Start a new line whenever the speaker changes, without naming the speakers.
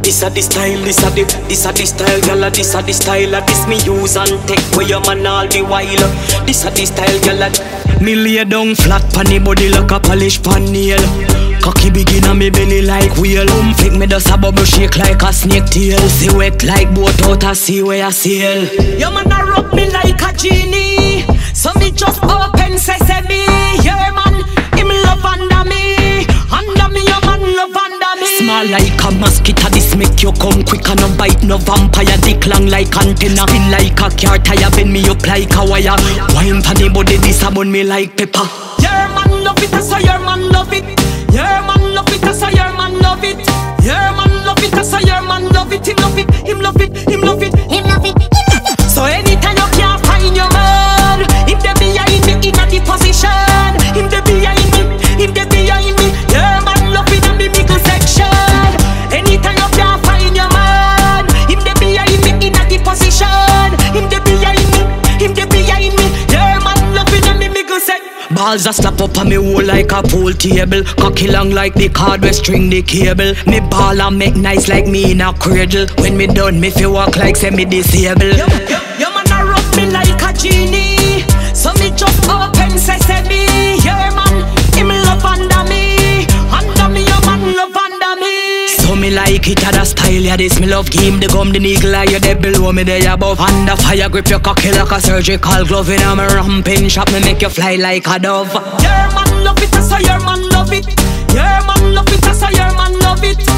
This a the style, this a the style, gyal. This a the style, this me use and take where your man all the while. This a the style, gyal. Me lay down flat pon the body like a polish pan nail. Cocky begin on me belly like wheel. Flick me just a bubble shake like a snake tail. See wet like boat out a sea where I sail. Your man a rub me like a genie, so me just open sesame. Yeah man, him love under me. Under me, your man love under me. Small like a mosquito, this make you come quick and no bite no vampire. Dick long like antenna, spin like a car tire, bend me up like a wire. Wine pon the body, this a bun me like pepper. Your man love it, so your man love it. Your man love it, so your man love it. Your man love it, so your man love it. Him love it, him love it, him love it, him love it, him love it. So anytime you can't find your man, him dey behind me in a the position. Him dey behind me, him dey behind me. Your man love it in the middle section. Anytime you can't find your man, him dey behind me in a the position. Him dey behind me, him dey behind me. Your man love it in the middle section. Balls a slap up on me hole like a pool table. Cocky long like the card where string the cable. Me ball and make nice like me in a cradle. When me done, me feel walk like semi disabled. Your man a rub me like a genie, so me just open sesame. Yeah man, him love under me. Under me, your man love under me. So me like it at a style, yeah this me love. Give him the gum, the eagle eye, you there below me there above. Under fire grip your cocky like a surgical glove. In a me ramping shop, me make you fly like a dove. Your man love it, so your man love it. Your man love it, so your man love it.